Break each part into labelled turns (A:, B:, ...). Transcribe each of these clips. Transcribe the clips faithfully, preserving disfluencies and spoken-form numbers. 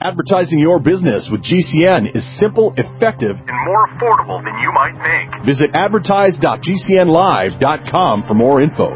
A: Advertising your business with G C N is simple, effective, and more affordable than you might think. Visit advertise dot g c n live dot com for more info.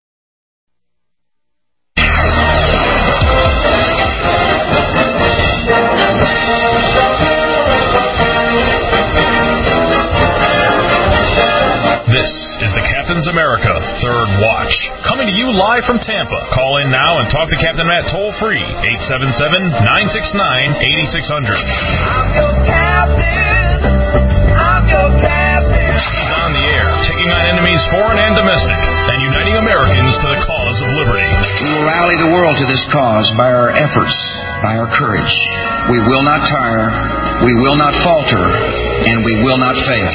B: This is the Captain's America Third Watch, coming to you live from Tampa. Call in now and talk to Captain Matt toll-free, eight seven seven, nine six nine, eight six zero zero. I'm your captain. I'm your captain. He's on the air, taking on enemies foreign and domestic, and uniting Americans to the cause of liberty.
C: We will rally the world to this cause by our efforts, by our courage. We will not tire, we will not falter, and we will not fail.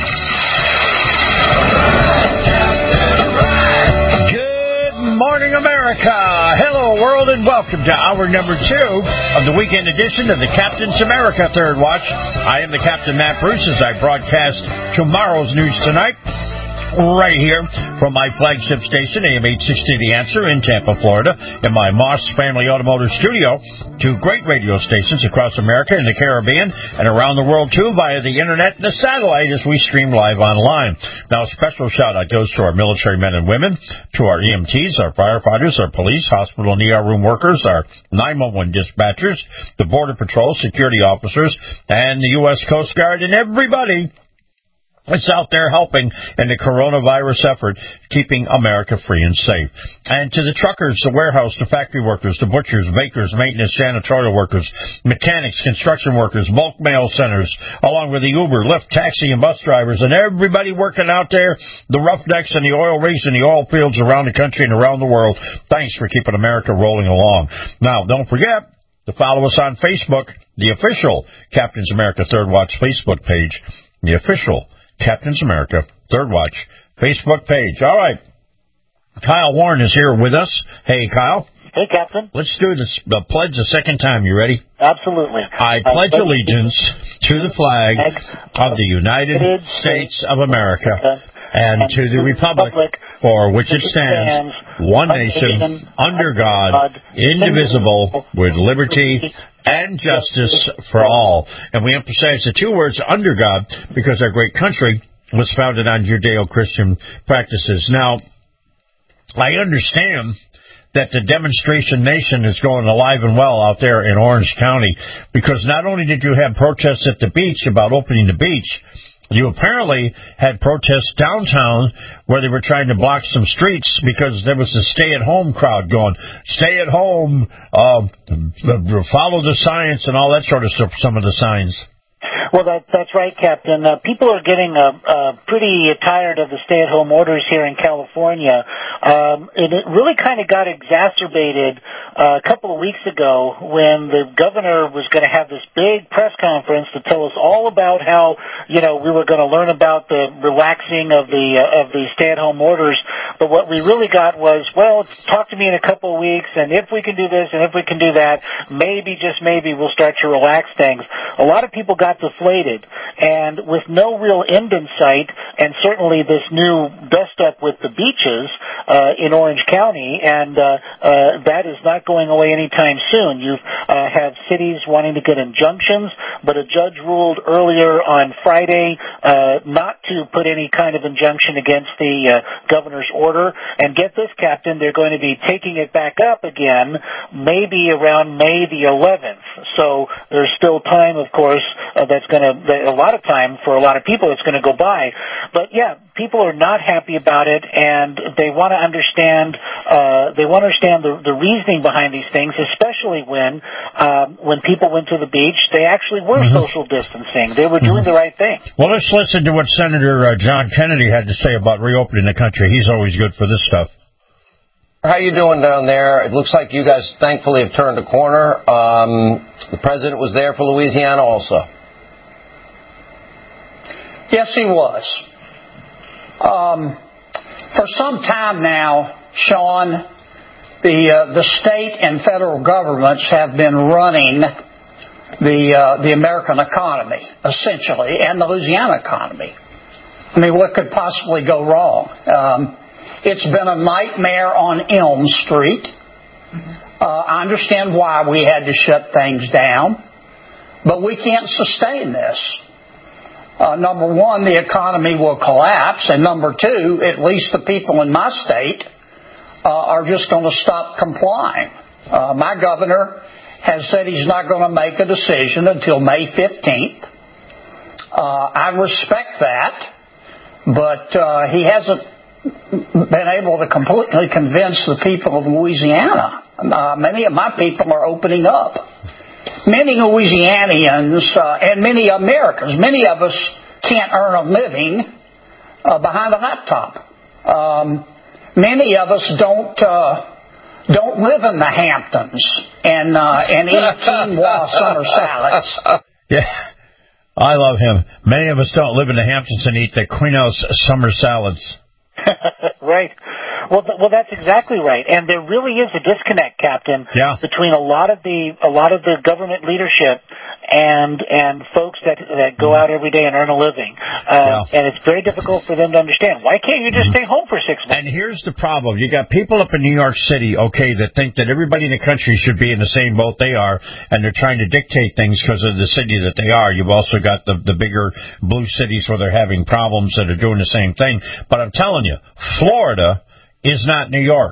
D: Good morning, America. Hello, world, and welcome to hour number two of the weekend edition of the Captain's America Third Watch. I am the Captain, Matt Bruce, as I broadcast tomorrow's news tonight, right here from my flagship station, A M eight sixty The Answer in Tampa, Florida, in my Moss Family Automotive Studio. Two great radio stations across America and the Caribbean and around the world, too, via the internet and the satellite as we stream live online. Now, a special shout-out goes to our military men and women, to our E M Ts, our firefighters, our police, hospital and E R room workers, our nine one one dispatchers, the Border Patrol, security officers, and the U S Coast Guard, and everybody it's out there helping in the coronavirus effort, keeping America free and safe. And to the truckers, the warehouse, the factory workers, the butchers, bakers, maintenance, janitorial workers, mechanics, construction workers, bulk mail centers, along with the Uber, Lyft, taxi, and bus drivers, and everybody working out there, the roughnecks and the oil rigs and the oil fields around the country and around the world. Thanks for keeping America rolling along. Now, don't forget to follow us on Facebook, the official Captain's America Third Watch Facebook page, the official Captain's America Third Watch Facebook page. All right. Kyle Warren is here with us. Hey, Kyle.
E: Hey, Captain.
D: Let's do this the pledge the second time. You ready?
E: Absolutely.
D: I pledge uh, allegiance to the flag of the United States of America and to the republic for which it stands, one nation, under God, indivisible, with liberty and justice for all. And we emphasize the two words, under God, because our great country was founded on Judeo-Christian practices. Now, I understand that the demonstration nation is going alive and well out there in Orange County, because not only did you have protests at the beach about opening the beach, you apparently had protests downtown where they were trying to block some streets because there was a stay-at-home crowd going, stay at home, uh, follow the science and all that sort of stuff, some of the signs.
E: Well, that, that's right, Captain. Uh, people are getting uh, uh, pretty tired of the stay-at-home orders here in California. Um, and it really kind of got exacerbated uh, a couple of weeks ago when the governor was going to have this big press conference to tell us all about how, you know, we were going to learn about the relaxing of the uh, of the stay-at-home orders. But what we really got was, well, talk to me in a couple of weeks, and if we can do this and if we can do that, maybe, just maybe, we'll start to relax things. A lot of people got deflated, and with no real end in sight, and certainly this new dust-up with the beaches uh, in Orange County, and uh, uh, that is not going away anytime soon. You uh, have cities wanting to get injunctions, but a judge ruled earlier on Friday uh, not to put any kind of injunction against the uh, governor's order. And get this, Captain, they're going to be taking it back up again, maybe around May the eleventh. So there's still time, of course, uh, that's going to, a lot of time for a lot of people it's going to go by. But yeah, people are not happy about it, and they want to understand, uh, they want to understand the, the reasoning behind these things, especially when, um, when people went to the beach, they actually were mm-hmm. social distancing. They were doing mm-hmm. the right thing.
D: Well, let's listen to what Senator uh, John Kennedy had to say about reopening the country. He's always good for this stuff.
F: How you doing down there? It looks like you guys thankfully have turned a corner. Um, the president was there for Louisiana also.
G: Yes, he was. Um, for some time now, Sean, the uh, the state and federal governments have been running the uh, the American economy, essentially, and the Louisiana economy. I mean, what could possibly go wrong? Um, it's been a nightmare on Elm Street. Uh, I understand why we had to shut things down. but we can't sustain this. Uh, number one, the economy will collapse, and number two, at least the people in my state uh, are just going to stop complying. Uh, my governor has said he's not going to make a decision until May fifteenth. Uh, I respect that, but uh, he hasn't been able to completely convince the people of Louisiana. Uh, many of my people are opening up. Many Louisianians uh, and many Americans, many of us can't earn a living uh, behind a laptop. Um, many of us don't uh, don't live in the Hamptons and uh, and eat quinoa summer salads.
D: Yeah, I love him. Many of us don't live in the Hamptons and eat the quinoa summer salads.
E: Right. Well, th- well, that's exactly right, and there really is a disconnect, Captain,
D: yeah.
E: between a lot of the a lot of the government leadership and and folks that that go out every day and earn a living, uh, yeah. and it's very difficult for them to understand. Why can't you just stay home for six months?
D: And here's the problem: you got people up in New York City, okay, that think that everybody in the country should be in the same boat they are, and they're trying to dictate things because of the city that they are. You've also got the the bigger blue cities where they're having problems that are doing the same thing. But I'm telling you, Florida is not New York.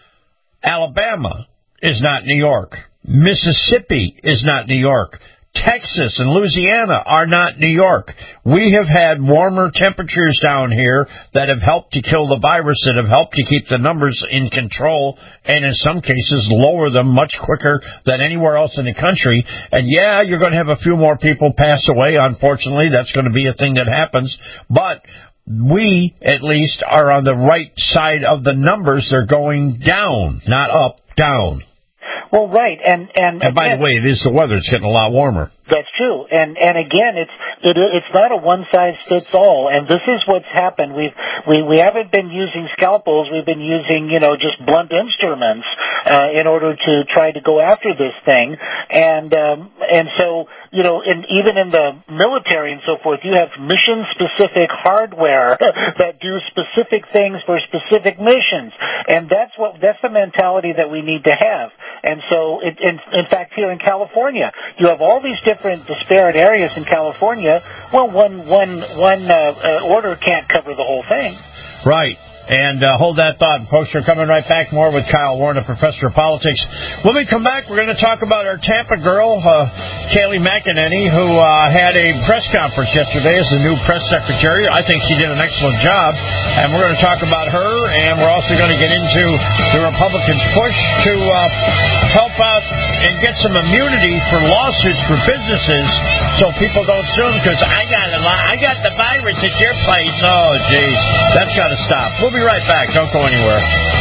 D: Alabama is not New York. Mississippi is not New York. Texas and Louisiana are not New York. We have had warmer temperatures down here that have helped to kill the virus, that have helped to keep the numbers in control, and in some cases lower them much quicker than anywhere else in the country. And yeah, you're going to have a few more people pass away. Unfortunately, that's going to be a thing that happens. But we, at least, are on the right side of the numbers. They're going down, not up, down.
E: Well, right, and and,
D: and by again, the way, it is the weather. It's getting a lot warmer.
E: That's true, and and again, it's it, it's not a one size fits all, and this is what's happened. We've we we haven't been using scalpels. We've been using you know just blunt instruments uh, in order to try to go after this thing, and um, and so you know, in, even in the military and so forth, you have mission specific hardware that do specific things for specific missions, and that's what that's the mentality that we need to have. And so, it, in, in fact, here in California, you have all these different disparate areas in California. Well, one one one uh, uh, order can't cover the whole thing.
D: Right. And uh, hold that thought, folks. We're coming right back. More with Kyle Warren, a professor of politics. When we come back, we're going to talk about our Tampa girl, uh, Kayleigh McEnany, who uh, had a press conference yesterday as the new press secretary. I think she did an excellent job. And we're going to talk about her, and we're also going to get into the Republicans' push to uh, help out and get some immunity for lawsuits for businesses so people don't sue them because I got a lot, I got the virus at your place. Oh, geez. That's got to stop. We'll be right back. Don't go anywhere.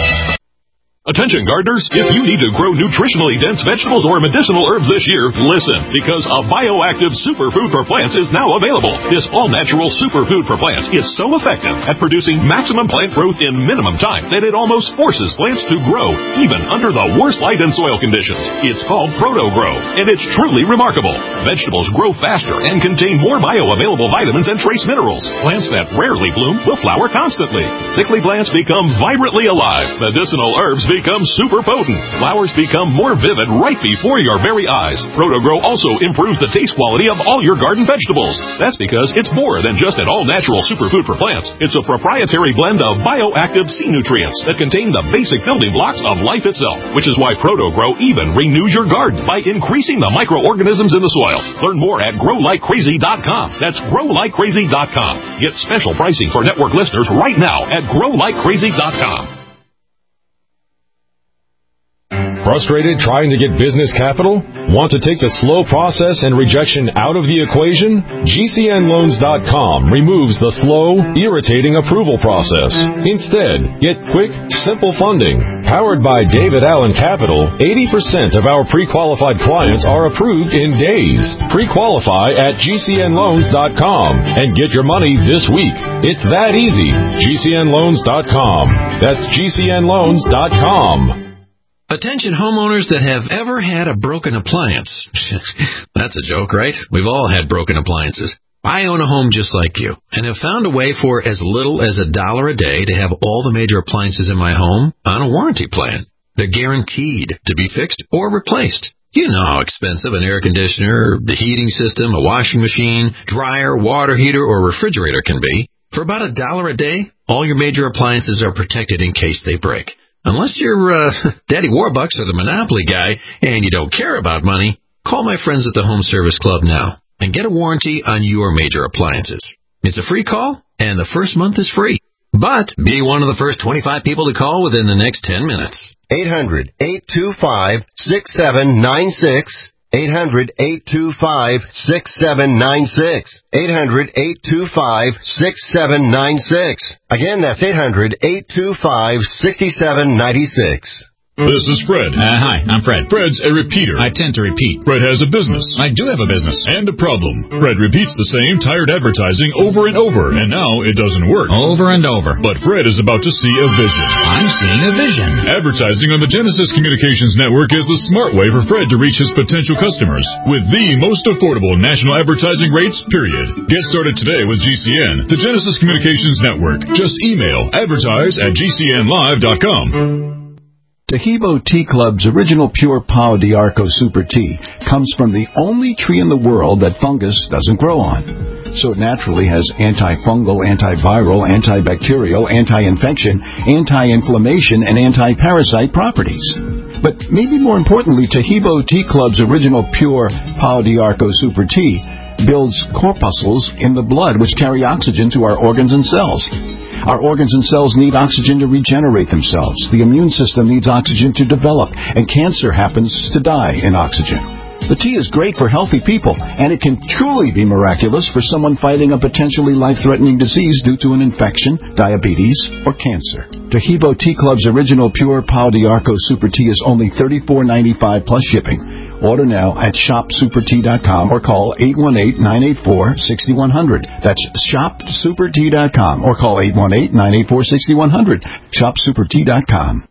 A: Attention gardeners, if you need to grow nutritionally dense vegetables or medicinal herbs this year, listen, because a bioactive superfood for plants is now available. This all-natural superfood for plants is so effective at producing maximum plant growth in minimum time that it almost forces plants to grow, even under the worst light and soil conditions. It's called Proto-Grow, and it's truly remarkable. Vegetables grow faster and contain more bioavailable vitamins and trace minerals. Plants that rarely bloom will flower constantly. Sickly plants become vibrantly alive. Medicinal herbs become super potent. Flowers become more vivid right before your very eyes. Proto-Grow also improves the taste quality of all your garden vegetables. That's because it's more than just an all-natural superfood for plants. It's a proprietary blend of bioactive sea nutrients that contain the basic building blocks of life itself, which is why Proto-Grow even renews your garden by increasing the microorganisms in the soil. Learn more at grow like crazy dot com. That's grow like crazy dot com. Get special pricing for network listeners right now at grow like crazy dot com.
H: Frustrated trying to get business capital? Want to take the slow process and rejection out of the equation? G C N loans dot com removes the slow, irritating approval process. Instead, get quick, simple funding. Powered by David Allen Capital, eighty percent of our pre-qualified clients are approved in days. Pre-qualify at G C N loans dot com and get your money this week. It's that easy. G C N loans dot com. That's G C N loans dot com.
I: Attention homeowners that have ever had a broken appliance. That's a joke, right? We've all had broken appliances. I own a home just like you and have found a way for as little as a dollar a day to have all the major appliances in my home on a warranty plan. They're guaranteed to be fixed or replaced. You know how expensive an air conditioner, the heating system, a washing machine, dryer, water heater, or refrigerator can be. For about a dollar a day, all your major appliances are protected in case they break. Unless you're uh, Daddy Warbucks or the Monopoly guy and you don't care about money, call my friends at the Home Service Club now and get a warranty on your major appliances. It's a free call, and the first month is free. But be one of the first twenty-five people to call within the next ten minutes.
J: eight hundred, eight two five, six seven nine six. eight hundred, eight two five, six seven nine six. eight hundred, eight two five, six seven nine six. Again, that's eight hundred, eight two five, six seven nine six.
A: This is Fred.
K: Uh, hi, I'm Fred.
A: Fred's a repeater.
K: I tend to repeat.
A: Fred has a business.
K: I do have a business.
A: And a problem. Fred repeats the same tired advertising over and over, and now it doesn't work.
K: Over and over.
A: But Fred is about to see a vision.
K: I'm seeing a vision.
A: Advertising on the Genesis Communications Network is the smart way for Fred to reach his potential customers with the most affordable national advertising rates, period. Get started today with G C N, the Genesis Communications Network. Just email advertise at G C N live dot com.
L: Tahibo Tea Club's original pure Pau d'Arco Super Tea comes from the only tree in the world that fungus doesn't grow on. So it naturally has antifungal, antiviral, antibacterial, anti-infection, anti-inflammation, and anti-parasite properties. But maybe more importantly, Tahibo Tea Club's original pure Pau d'Arco Super Tea builds corpuscles in the blood which carry oxygen to our organs and cells. Our organs and cells need oxygen to regenerate themselves. The immune system needs oxygen to develop, and cancer happens to die in oxygen. The tea is great for healthy people, and it can truly be miraculous for someone fighting a potentially life-threatening disease due to an infection, diabetes, or cancer. Tahibo Tea Club's original pure Pau d'Arco Super Tea is only thirty-four ninety-five plus shipping. Order now at shop super tea dot com or call eight one eight, nine eight four, six one zero zero. That's shop super tea dot com or call eight one eight, nine eight four, six one zero zero. shop super tea dot com.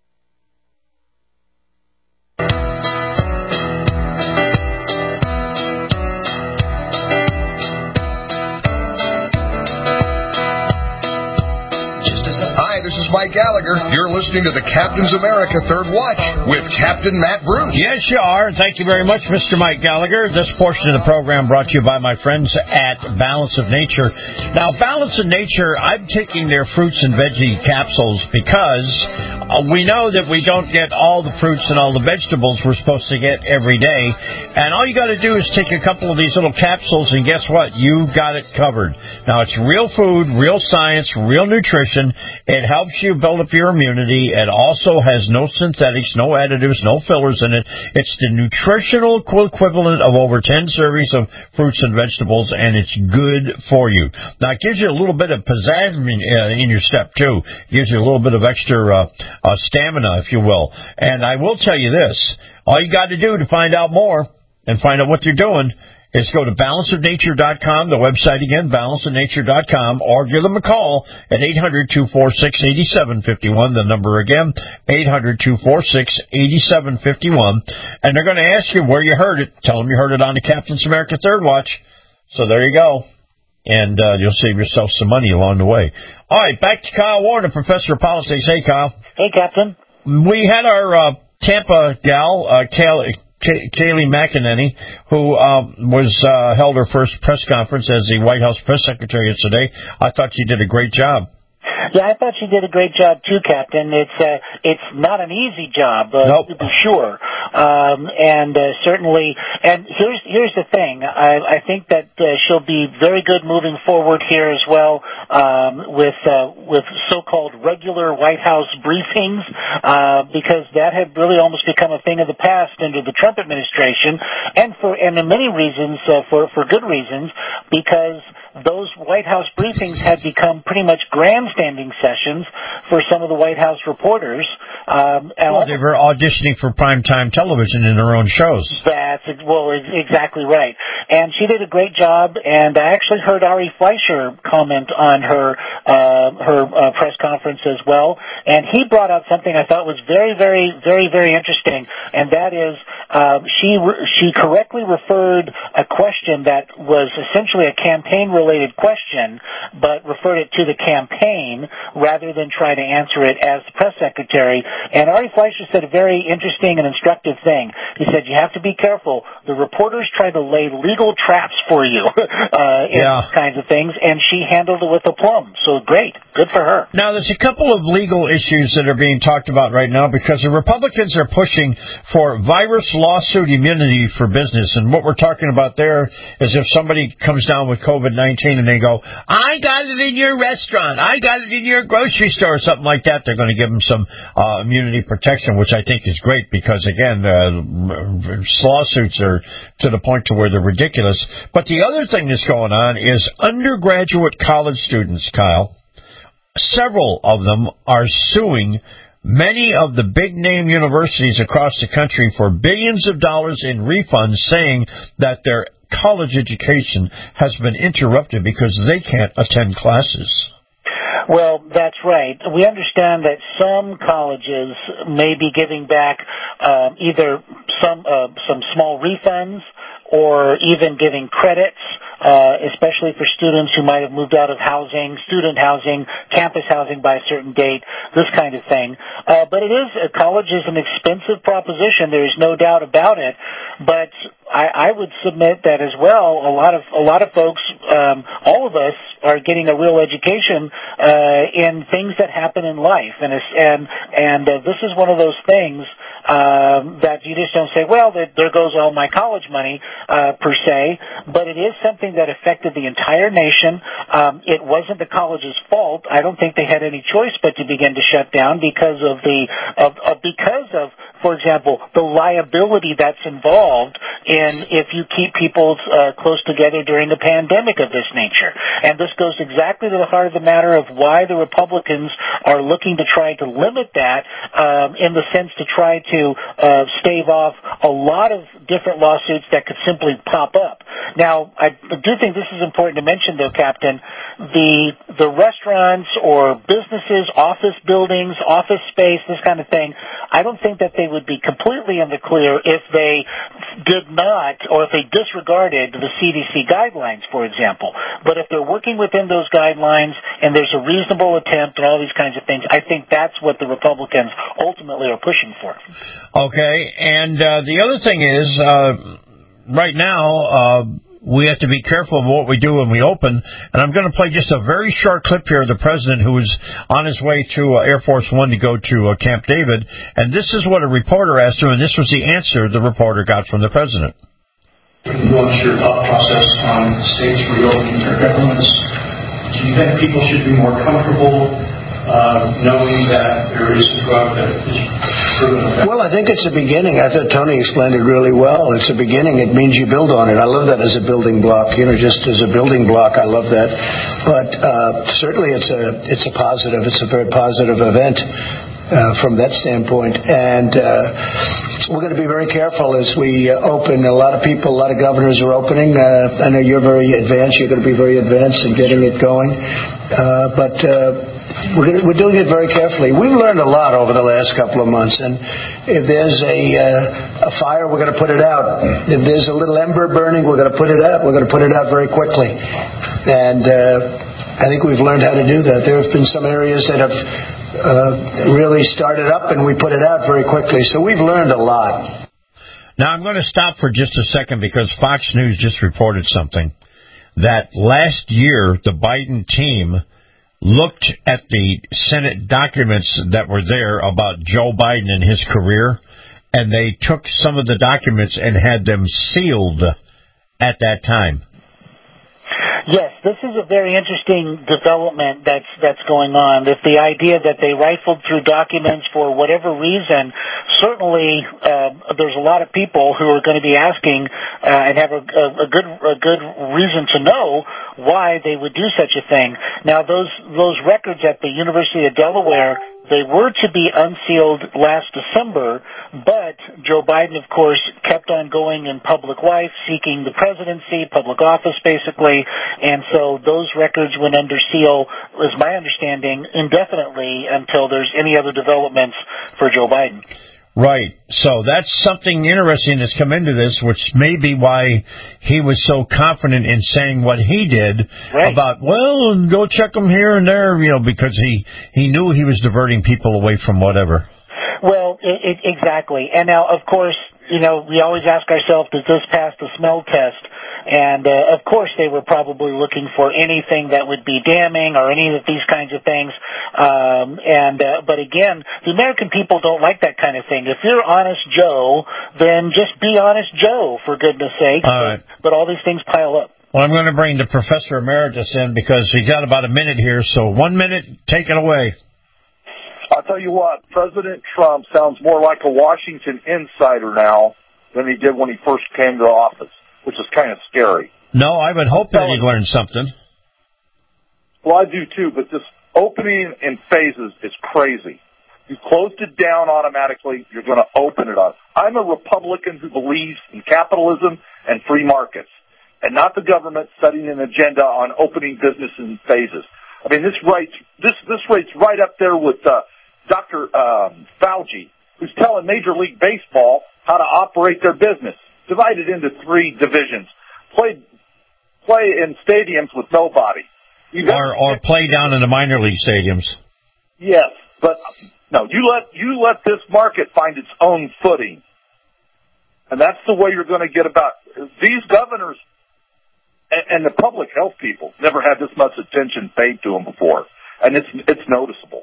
M: This is Mike Gallagher. You're listening to the Captain's America Third Watch with Captain Matt Bruce.
D: Yes, you are. Thank you very much, Mister Mike Gallagher. This portion of the program brought to you by my friends at Balance of Nature. Now, Balance of Nature, I'm taking their fruits and veggie capsules because uh, we know that we don't get all the fruits and all the vegetables we're supposed to get every day. And all you got to do is take a couple of these little capsules, and guess what? You've got it covered. Now, it's real food, real science, real nutrition. It helps helps you build up your immunity. It also has no synthetics, no additives, no fillers in it. It's the nutritional equivalent of over ten servings of fruits and vegetables, and it's good for you. Now, it gives you a little bit of pizzazz in your step, too. It gives you a little bit of extra uh, uh, stamina, if you will. And I will tell you this. All you got to do to find out more and find out what you're doing is go to balance of nature dot com, the website again, balance of nature dot com, or give them a call at eight hundred, two four six, eight seven five one, the number again, eight hundred, two four six, eight seven five one, and they're going to ask you where you heard it. Tell them you heard it on the Captain's America Third Watch. So there you go, and uh, you'll save yourself some money along the way. All right, back to Kyle Warner, Professor of Politics. Hey, Kyle.
E: Hey, Captain.
D: We had our uh, Tampa gal, uh, Kaylee, Kayleigh McEnany, who uh, was uh, held her first press conference as the White House press secretary today. I thought she did a great job.
E: Yeah, I thought she did a great job too, Captain. It's uh, it's not an easy job, uh,
D: nope.
E: to be sure, um, and uh, certainly. And here's here's the thing. I, I think that uh, she'll be very good moving forward here as well, um, with uh, with so-called regular White House briefings, uh, because that had really almost become a thing of the past under the Trump administration, and for and in many reasons uh, for for good reasons, because those White House briefings had become pretty much grandstanding sessions for some of the White House reporters. Um, and
D: well, they were auditioning for primetime television in their own shows.
E: That's well, exactly right. and she did a great job. And I actually heard Ari Fleischer comment on her uh, her uh, press conference as well, and he brought out something I thought was very, very, very, very interesting, and that is uh, she re- she correctly referred a question that was essentially a campaign-related question, but referred it to the campaign rather than try to answer it as the press secretary. And Ari Fleischer said a very interesting and instructive thing. He said, you have to be careful. The reporters try to lay legal traps for you uh, in
D: yeah.
E: these kinds of things, and she handled it with aplomb. So great. Good for her.
D: Now, there's a couple of legal issues that are being talked about right now because the Republicans are pushing for virus lawsuit immunity for business. And what we're talking about there is if somebody comes down with COVID nineteen and they go, I got it in your restaurant, I got it in your grocery store, or something like that, they're going to give them some uh, immunity protection, which I think is great because, again, uh, lawsuits are to the point to where they're ridiculous. But the other thing that's going on is undergraduate college students, Kyle, several of them are suing many of the big-name universities across the country for billions of dollars in refunds, saying that their college education has been interrupted because they can't attend classes.
E: Well, that's right. We understand that some colleges may be giving back um, either some uh, some small refunds or even giving credits, uh, especially for students who might have moved out of housing, student housing, campus housing by a certain date, this kind of thing. Uh, but it is, uh, college is an expensive proposition. There is no doubt about it. But I, I would submit that as well. A lot of a lot of folks, um, all of us, are getting a real education uh, in things that happen in life, and it's, and and uh, this is one of those things um, that you just don't say, well, there, there goes all my college money uh, per se. But it is something that affected the entire nation. Um, it wasn't the college's fault. I don't think they had any choice but to begin to shut down because of the of, of because of, for example, the liability that's involved in if you keep people uh, close together during a pandemic of this nature. And this goes exactly to the heart of the matter of why the Republicans are looking to try to limit that um, in the sense to try to uh, stave off a lot of different lawsuits that could simply pop up. Now, I do think this is important to mention, though, Captain, the the restaurants or businesses, office buildings, office space, this kind of thing, I don't think that they would be completely in the clear if they did not, or if they disregarded the C D C guidelines, for example. But if they're working within those guidelines and there's a reasonable attempt and all these kinds of things, I think that's what the Republicans ultimately are pushing for.
D: Okay, and uh, the other thing is, uh, right now, uh, we have to be careful of what we do when we open, and I'm going to play just a very short clip here of the president who was on his way to uh, Air Force One to go to uh, Camp David, and this is what a reporter asked him, and this was the answer the reporter got from the president.
N: What's your thought process on states reopening their governments? Do you think people should be more comfortable uh, knowing that there is a drug that is proven effective?
O: Well, I think it's a beginning. I thought Tony explained it really well. It's a beginning. It means you build on it. I love that as a building block. You know, just as a building block, I love that. But uh, certainly it's a it's a positive. It's a very positive event. Uh, from that standpoint, and uh, we're going to be very careful as we uh, open. A lot of people, a lot of governors are opening. Uh, I know you're very advanced. You're going to be very advanced in getting it going, uh, but uh, we're, gonna, we're doing it very carefully. We've learned a lot over the last couple of months, and if there's a, uh, a fire, we're going to put it out. If there's a little ember burning, we're going to put it out. We're going to put it out very quickly, and uh, I think we've learned how to do that. There have been some areas that have Uh, really started up, and we put it out very quickly. So we've learned a lot.
D: Now, I'm going to stop for just a second because Fox News just reported something, that last year the Biden team looked at the Senate documents that were there about Joe Biden and his career, and they took some of the documents and had them sealed at that time.
E: Yes, this is a very interesting development that's that's going on. If the idea that they rifled through documents for whatever reason, certainly uh, there's a lot of people who are going to be asking uh, and have a, a, a good a good reason to know why they would do such a thing. Now, those those records at the University of Delaware, they were to be unsealed last December, but Joe Biden, of course, kept on going in public life, seeking the presidency, public office, basically, and so those records went under seal, is my understanding, indefinitely until there's any other developments for Joe Biden.
D: Right. So that's something interesting that's come into this, which may be why he was so confident in saying what he did right. about, well, go check them here and there, you know, because he, he knew he was diverting people away from whatever.
E: Well, it, it, exactly. And now, of course, you know, we always ask ourselves, does this pass the smell test? And, uh, of course, they were probably looking for anything that would be damning or any of these kinds of things. Um, and, uh, but again, the American people don't like that kind of thing. If you're Honest Joe, then just be Honest Joe, for goodness sake.
D: All right.
E: But all these things pile up.
D: Well, I'm going to bring the Professor Emeritus in because he got about a minute here. So one minute, take it away.
P: I'll tell you what, President Trump sounds more like a Washington insider now than he did when he first came to office, which is kind of scary.
D: No, I would hope that he learned something.
P: Well, I do too, but this opening in phases is crazy. You closed it down automatically, you're going to open it up. I'm a Republican who believes in capitalism and free markets, and not the government setting an agenda on opening business in phases. I mean, this rates this this rates right up there with uh, Doctor Um, Fauci, who's telling Major League Baseball how to operate their business, divided into three divisions. Play play in stadiums with nobody.
D: Or, or play down in the minor league stadiums.
P: Yes, but no, you let you let this market find its own footing, and that's the way you're going to get about these governors. And the public health people never had this much attention paid to them before, and it's it's noticeable.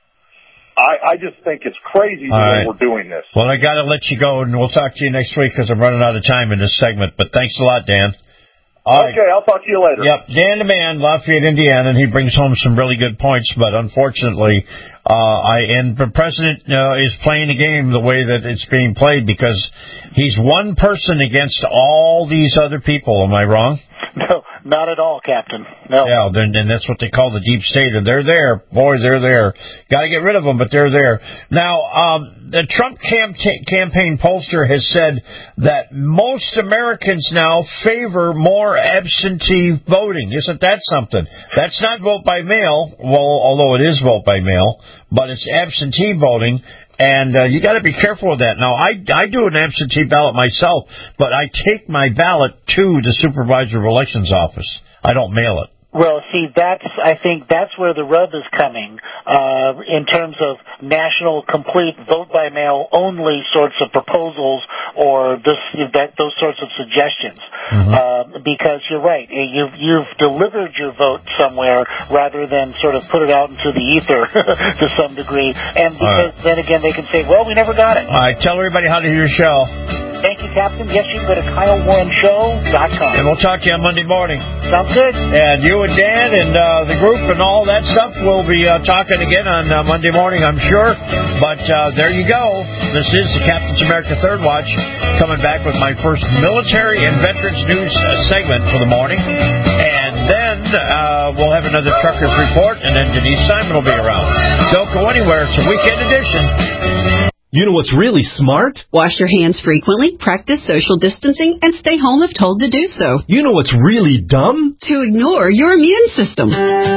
P: I, I just think it's crazy the way right. we're doing this.
D: Well, I got to let you go, and we'll talk to you next week because I'm running out of time in this segment. But thanks a lot, Dan. All
P: okay, right. I'll talk to you later.
D: Yep, Dan the Man, Lafayette, Indiana, and he brings home some really good points. But unfortunately, uh, I and the president uh, is playing the game the way that it's being played because he's one person against all these other people. Am I wrong?
E: No, not at all, Captain. No.
D: Yeah, then, then that's what they call the deep state, and they're there. Boy, they're there. Got to get rid of them, but they're there. Now, um, the Trump cam- campaign pollster has said that most Americans now favor more absentee voting. Isn't that something? That's not vote by mail, well, although it is vote by mail, but it's absentee voting. And uh, you got to be careful with that. Now, I, I do an absentee ballot myself, but I take my ballot to the supervisor of elections office. I don't mail it.
E: Well, see, that's, I think that's where the rub is coming, uh, in terms of national, complete, vote-by-mail only sorts of proposals or this, that, those sorts of suggestions. Mm-hmm. Uh, because you're right, you've, you've delivered your vote somewhere rather than sort of put it out into the ether to some degree. And because right. then again, they can say, well, we never got it.
D: All right, tell everybody how to hear your show.
E: Thank you, Captain. Yes, you can go to Kyle Warren Show dot com.
D: And we'll talk to you on Monday morning.
E: Sounds good.
D: And you and Dan and uh, the group and all that stuff will be uh, talking again on uh, Monday morning, I'm sure. But uh, there you go. This is the Captain's America Third Watch, coming back with my first military and veterans news uh, segment for the morning. And then uh, we'll have another Truckers Report, and then Denise Simon will be around. Don't go anywhere. It's a weekend edition.
Q: You know what's really smart?
R: Wash your hands frequently, practice social distancing, and stay home if told to do so.
Q: You know what's really dumb?
R: To ignore your immune system.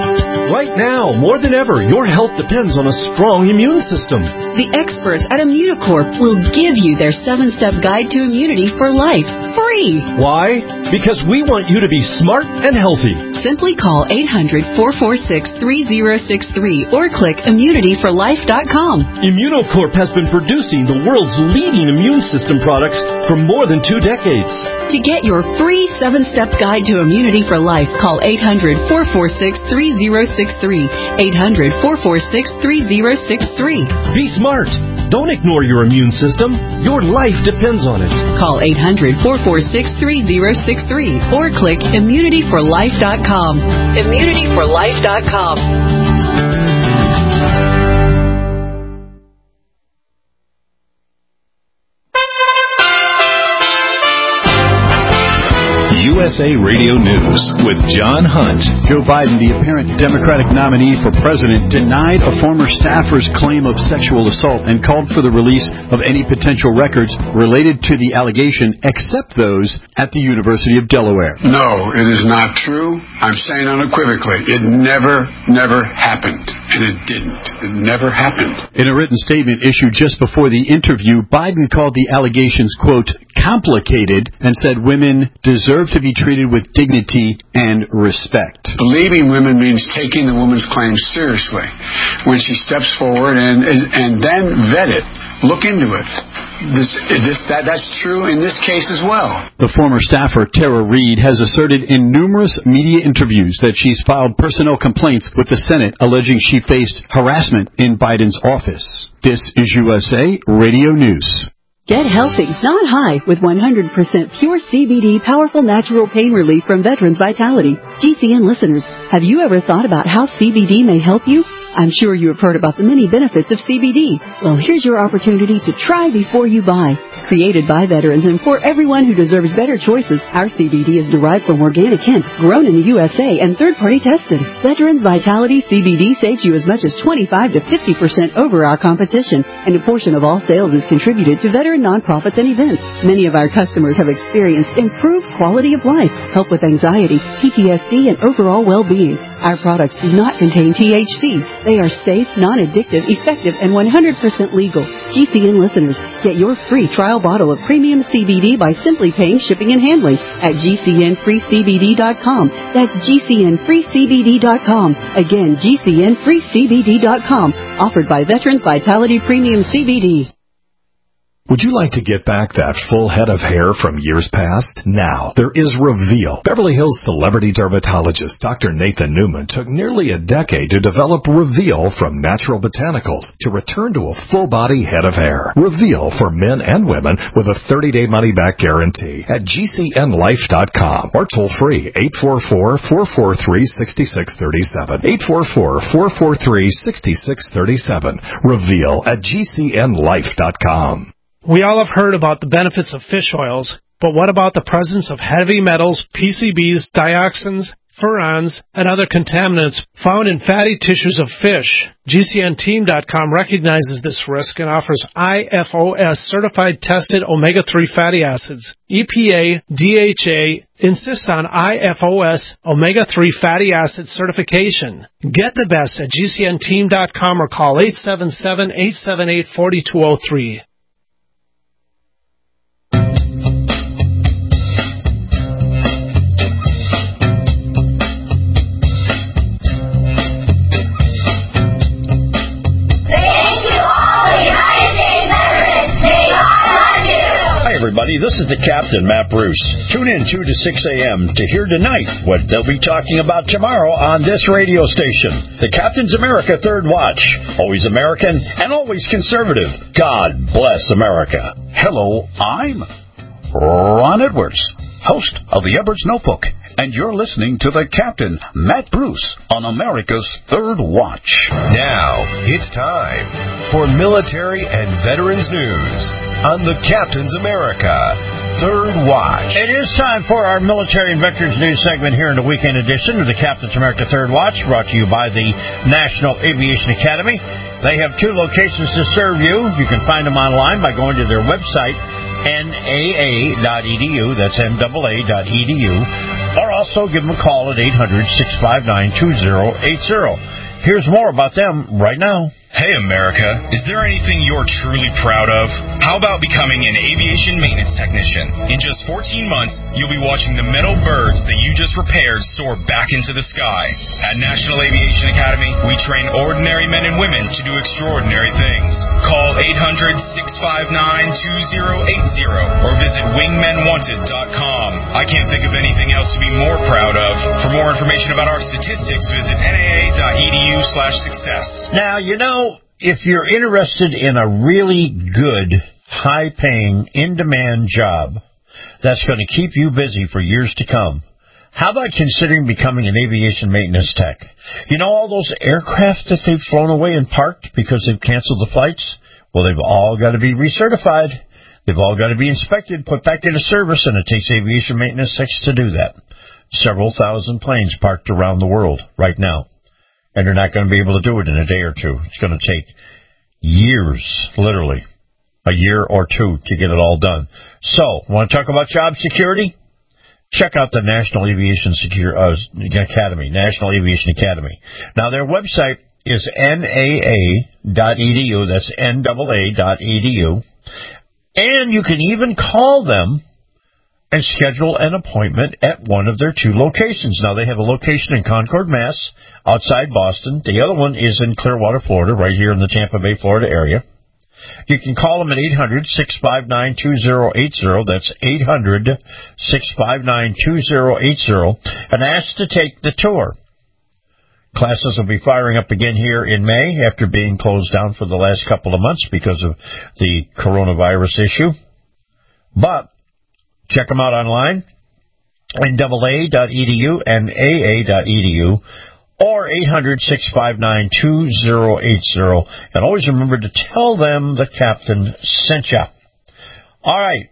Q: Right now, more than ever, your health depends on a strong immune system.
R: The experts at Immunocorp will give you their seven-step guide to immunity for life, free.
Q: Why? Because we want you to be smart and healthy.
R: Simply call eight hundred, four four six, three zero six three or click immunity for life dot com.
Q: Immunocorp has been producing the world's leading immune system products for more than two decades.
R: To get your free seven-step guide to immunity for life, call eight hundred, four four six, three zero six three. eight hundred, four four six, three zero six three.
Q: Be smart. Don't ignore your immune system. Your life depends on it.
R: Call eight hundred, four four six, three zero six three or click immunity for life dot com. immunity for life dot com.
S: U S A Radio News with John Hunt.
L: Joe Biden, the apparent Democratic nominee for president, denied a former staffer's claim of sexual assault and called for the release of any potential records related to the allegation, except those at the University of Delaware.
T: No, it is not true. I'm saying unequivocally, it never, never happened. And it didn't. It never happened.
L: In a written statement issued just before the interview, Biden called the allegations, quote, complicated, and said women deserve to be treated with dignity and respect.
T: Believing women means taking the woman's claims seriously when she steps forward and and then vet it. Look into it. This, this, that, that's true in this case as well.
L: The former staffer, Tara Reid, has asserted in numerous media interviews that she's filed personnel complaints with the Senate alleging she faced harassment in Biden's office. This is U S A Radio News.
R: Get healthy, not high, with one hundred percent pure C B D powerful natural pain relief from Veterans Vitality. G C N listeners, have you ever thought about how C B D may help you? I'm sure you have heard about the many benefits of C B D. Well, here's your opportunity to try before you buy. Created by veterans and for everyone who deserves better choices, our C B D is derived from organic hemp, grown in the U S A, and third-party tested. Veterans Vitality C B D saves you as much as twenty-five to fifty percent over our competition, and a portion of all sales is contributed to veteran nonprofits and events. Many of our customers have experienced improved quality of life, help with anxiety, P T S D, and overall well-being. Our products do not contain T H C. They are safe, non-addictive, effective, and one hundred percent legal. G C N listeners, get your free trial bottle of premium C B D by simply paying shipping and handling at G C N free C B D dot com. That's G C N free C B D dot com. Again, G C N free C B D dot com. Offered by Veterans Vitality Premium C B D.
H: Would you like to get back that full head of hair from years past? Now, there is Reveal. Beverly Hills celebrity dermatologist Doctor Nathan Newman took nearly a decade to develop Reveal from natural botanicals to return to a full-body head of hair. Reveal for men and women with a thirty-day money-back guarantee at G C N life dot com or toll-free eight four four, four four three, six six three seven. eight four four, four four three, six six three seven. Reveal at G C N life dot com.
U: We all have heard about the benefits of fish oils, but what about the presence of heavy metals, P C Bs, dioxins, furans, and other contaminants found in fatty tissues of fish? G C N team dot com recognizes this risk and offers I F O S certified tested omega three fatty acids. E P A, D H A insist on I F O S omega three fatty acid certification. Get the best at G C N team dot com or call eight seven seven, eight seven eight, four two zero three.
D: Everybody, this is the Captain, Matt Bruce. Tune in two to six a.m. to hear tonight what they'll be talking about tomorrow on this radio station. The Captain's America Third Watch. Always American and always conservative. God bless America.
V: Hello, I'm Ron Edwards, host of the Edwards Notebook, and you're listening to the Captain, Matt Bruce, on America's Third Watch.
S: Now, it's time for military and veterans news on the Captain's America Third Watch.
D: It is time for our military and veterans news segment here in the weekend edition of the Captain's America Third Watch, brought to you by the National Aviation Academy. They have two locations to serve you. You can find them online by going to their website, N A A dot E D U, that's N A A dot E D U, or also give them a call at eight hundred, six five nine, two zero eight zero. Here's more about them right now.
B: Hey, America, is there anything you're truly proud of? How about becoming an aviation maintenance technician? In just fourteen months, you'll be watching the metal birds that you just repaired soar back into the sky. At National Aviation Academy, we train ordinary men and women to do extraordinary things. Call eight hundred, six five nine, two zero eight zero or visit wingmen wanted dot com. I can't think of anything else to be more proud of. For more information about our statistics, visit N A A dot E D U slash success.
D: Now, you know, if you're interested in a really good, high-paying, in-demand job that's going to keep you busy for years to come, how about considering becoming an aviation maintenance tech? You know all those aircraft that they've flown away and parked because they've canceled the flights? Well, they've all got to be recertified. They've all got to be inspected, put back into service, and it takes aviation maintenance techs to do that. Several thousand planes parked around the world right now, and they're not going to be able to do it in a day or two. It's going to take years, literally, a year or two to get it all done. So, want to talk about job security? Check out the National Aviation Secure, uh, Academy, National Aviation Academy. Now, their website is N A A dot E D U. That's N A A dot E D U. And you can even call them and schedule an appointment at one of their two locations. Now, they have a location in Concord, Mass, outside Boston. The other one is in Clearwater, Florida, right here in the Tampa Bay, Florida area. You can call them at eight hundred, six five nine, two zero eight zero. That's eight hundred, six five nine, two zero eight zero, and ask to take the tour. Classes will be firing up again here in May after being closed down for the last couple of months because of the coronavirus issue. But check them out online, N A A dot E D U, N A A dot E D U, or eight hundred, six five nine, two zero eight zero. And always remember to tell them the captain sent you. All right.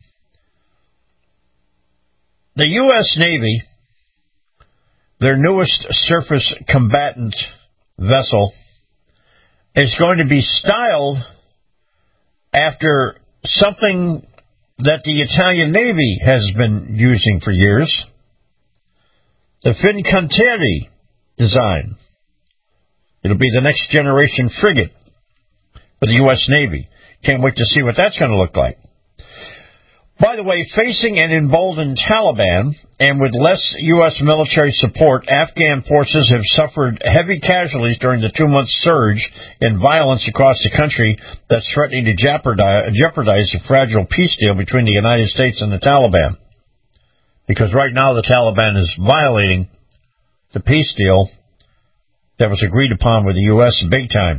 D: The U S Navy, their newest surface combatant vessel, is going to be styled after something that the Italian Navy has been using for years, the Fincantieri design. It'll be the next generation frigate for the U S Navy. Can't wait to see what that's going to look like. By the way, facing an emboldened Taliban and with less U S military support, Afghan forces have suffered heavy casualties during the two-month surge in violence across the country that's threatening to jeopardize, jeopardize the fragile peace deal between the United States and the Taliban. Because right now the Taliban is violating the peace deal that was agreed upon with the U S big time.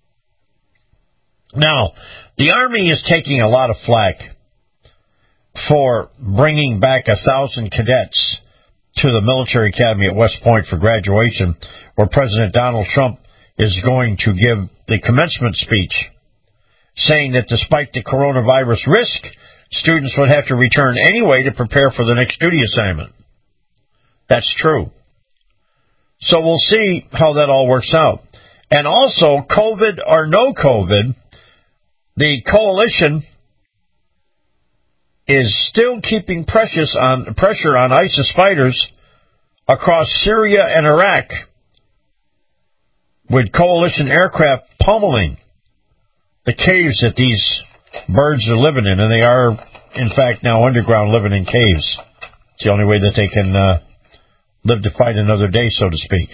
D: Now, the Army is taking a lot of flack for bringing back a thousand cadets to the military academy at West Point for graduation, where President Donald Trump is going to give the commencement speech, saying that despite the coronavirus risk, students would have to return anyway to prepare for the next duty assignment. That's true. So we'll see how that all works out. And also, COVID or no COVID, the coalition is still keeping precious on, pressure on ISIS fighters across Syria and Iraq, with coalition aircraft pummeling the caves that these birds are living in. And they are, in fact, now underground, living in caves. It's the only way that they can uh, live to fight another day, so to speak.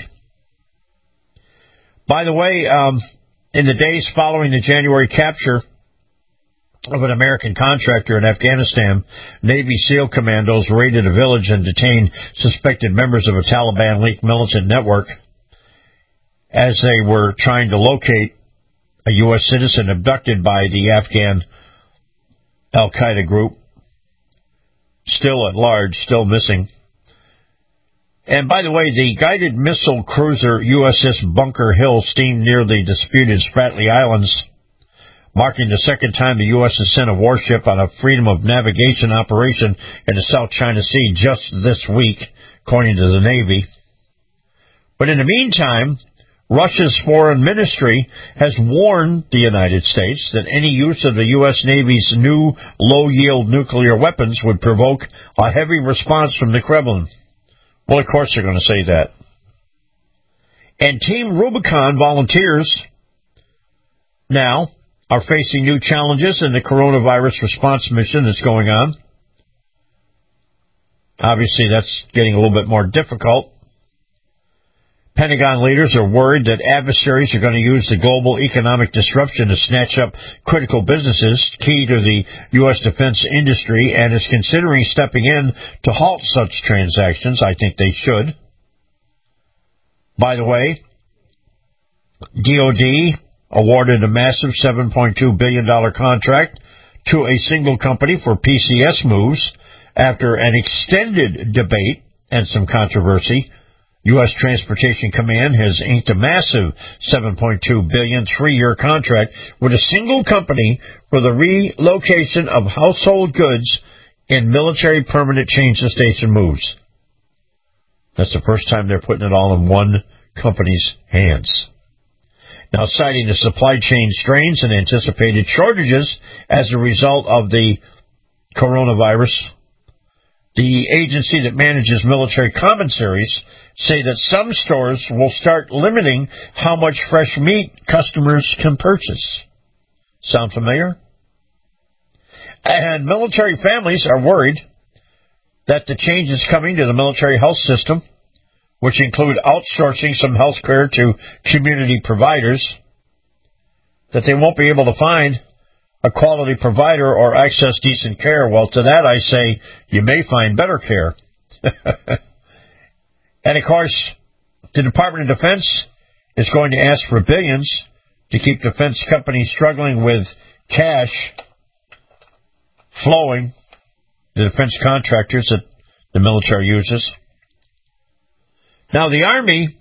D: By the way, um, in the days following the January capture of an American contractor in Afghanistan, Navy SEAL commandos raided a village and detained suspected members of a Taliban-linked militant network as they were trying to locate a U S citizen abducted by the Afghan Al-Qaeda group. Still at large, still missing. And by the way, the guided missile cruiser U S S Bunker Hill steamed near the disputed Spratly Islands, marking the second time the U S has sent a warship on a freedom of navigation operation in the South China Sea just this week, according to the Navy. But in the meantime, Russia's foreign ministry has warned the United States that any use of the U S Navy's new low-yield nuclear weapons would provoke a heavy response from the Kremlin. Well, of course they're going to say that. And Team Rubicon volunteers now are facing new challenges in the coronavirus response mission that's going on. Obviously, that's getting a little bit more difficult. Pentagon leaders are worried that adversaries are going to use the global economic disruption to snatch up critical businesses key to the U S defense industry, and is considering stepping in to halt such transactions. I think they should. By the way, D O D awarded a massive seven point two billion dollars contract to a single company for P C S moves after an extended debate and some controversy U S Transportation Command has inked a massive seven point two billion dollars three-year contract with a single company for the relocation of household goods in military permanent change-of-station moves. That's the first time they're putting it all in one company's hands. Now, citing the supply chain strains and anticipated shortages as a result of the coronavirus, the agency that manages military commissaries say that some stores will start limiting how much fresh meat customers can purchase. Sound familiar? And military families are worried that the changes coming to the military health system, which include outsourcing some health care to community providers, that they won't be able to find a quality provider or access decent care. Well, to that I say, you may find better care. And, of course, the Department of Defense is going to ask for billions to keep defense companies struggling with cash flowing, the defense contractors that the military uses. Now, the Army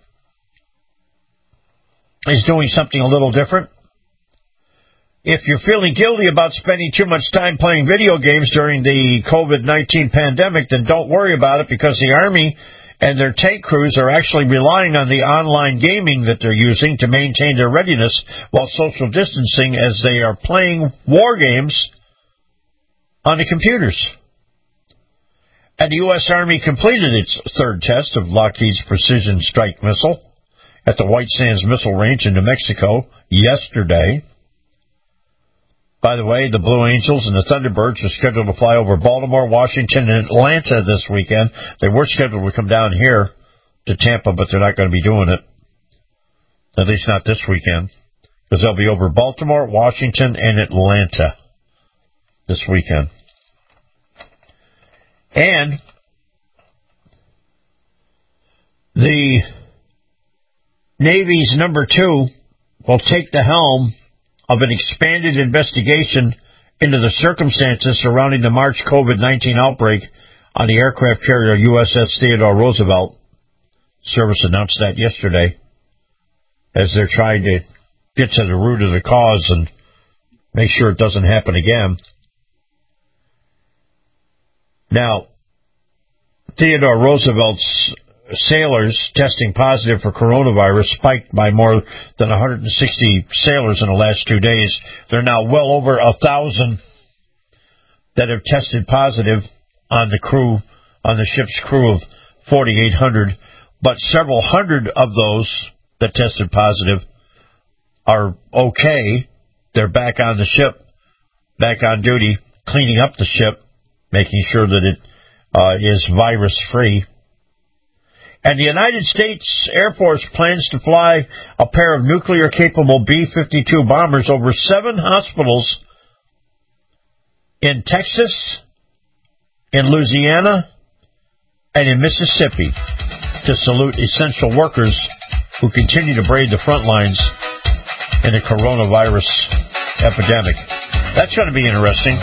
D: is doing something a little different. If you're feeling guilty about spending too much time playing video games during the COVID nineteen pandemic, then don't worry about it, because the Army and their tank crews are actually relying on the online gaming that they're using to maintain their readiness while social distancing as they are playing war games on the computers. And the U S. Army completed its third test of Lockheed's Precision Strike Missile at the White Sands Missile Range in New Mexico yesterday. By the way, the Blue Angels and the Thunderbirds are scheduled to fly over Baltimore, Washington, and Atlanta this weekend. They were scheduled to come down here to Tampa, but they're not going to be doing it. At least not this weekend, because they'll be over Baltimore, Washington, and Atlanta this weekend. And the Navy's number two will take the helm of an expanded investigation into the circumstances surrounding the March COVID nineteen outbreak on the aircraft carrier U S S Theodore Roosevelt. Service announced that yesterday as they're trying to get to the root of the cause and make sure it doesn't happen again. Now, Theodore Roosevelt's sailors testing positive for coronavirus spiked by more than one hundred sixty sailors in the last two days. There are now well over a thousand that have tested positive on the crew, on the ship's crew of forty-eight hundred, but several hundred of those that tested positive are okay. They're back on the ship, back on duty, cleaning up the ship, making sure that it uh, is virus-free. And the United States Air Force plans to fly a pair of nuclear-capable B fifty-two bombers over seven hospitals in Texas, in Louisiana, and in Mississippi to salute essential workers who continue to brave the front lines in the coronavirus epidemic. That's going to be interesting.